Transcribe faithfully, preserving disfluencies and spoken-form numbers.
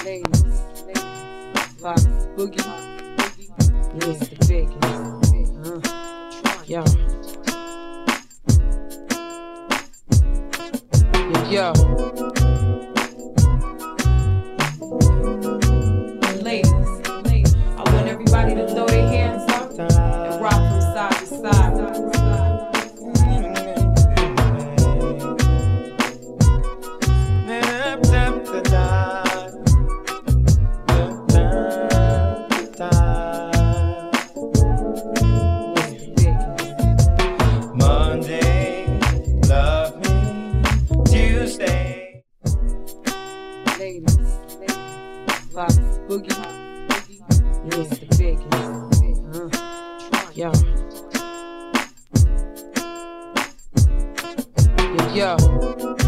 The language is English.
ladies, Fox Boogie, yes, the biggest, uh, yo, yo, yo, ladies, ladies, I want everybody to throw their hands up and rock from side to side. Ladies, Fox Boogie, yes, the biggest, uh, yo, yo, yo.